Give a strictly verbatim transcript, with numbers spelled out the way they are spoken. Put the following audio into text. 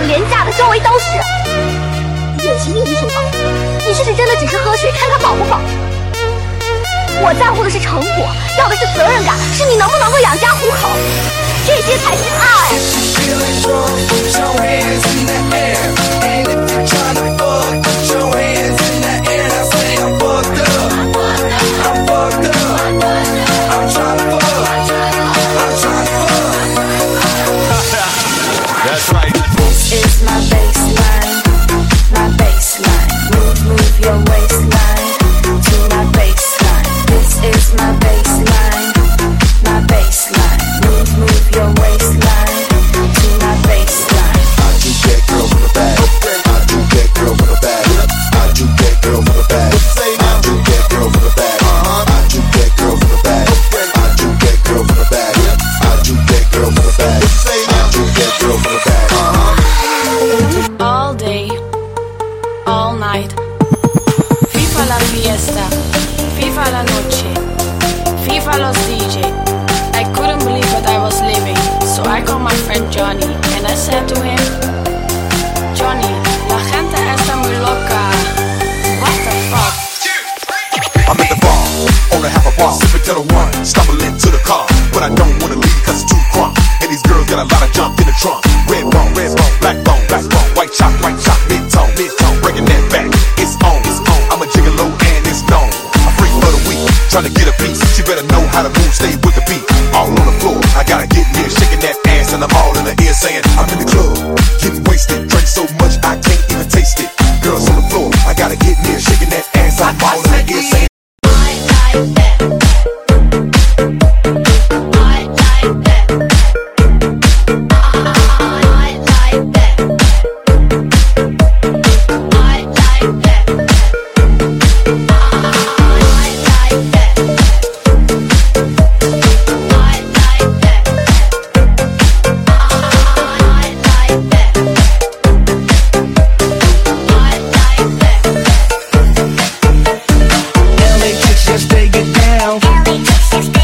很廉价的，周围都是。典型一手党，你是不是真的只是喝水看看饱不饱？我在乎的是成果，要的是责任感，是你能不能够养家糊口，这些才是爱。 That's right. This is my baseline, my baseline. Move, move your waistline to my baseline. This is my baseline, my baseline. Move, move your waistline to my baseline. I do get girl from the back. I do get girl from the back. I do get girl from the back. I do get girl from the back. I do get girl from the back. I do get girl from the back. I do get girl from the back. I do get girl from the back. All day, all night. FIFA la fiesta, FIFA la noche, FIFA los D J. I couldn't believe what I was living, so I called my friend Johnny and I said to him, Johnny, la gente está muy loca. What the fuck? I'm at the bar, on a half a bar, sipping till the one, stumbling to the car, but I don't wanna leave cause it's too crunk. And these girls got a lot of junk in the trunk. Red bone, red bone, black bone, black bone, white chop, white chop, mid-tone, mid-tone, breaking that back. It's on, it's on. I'm a gigolo and it's known. A freak for the week, trying to get a piece. She better know how to move, stay with the beat. All on the floor, I gotta get near, shaking that ass, and I'm all in the ear saying, I'm in the club, getting wasted, drink so much I can't even taste it. Girls on the floor, I gotta get near, shaking that ass, I'm all in the ear saying, I like that. I like that. I like that. I like that. I like that. I like that. I like that. I like that. L A chicks just they get down. L A chicks just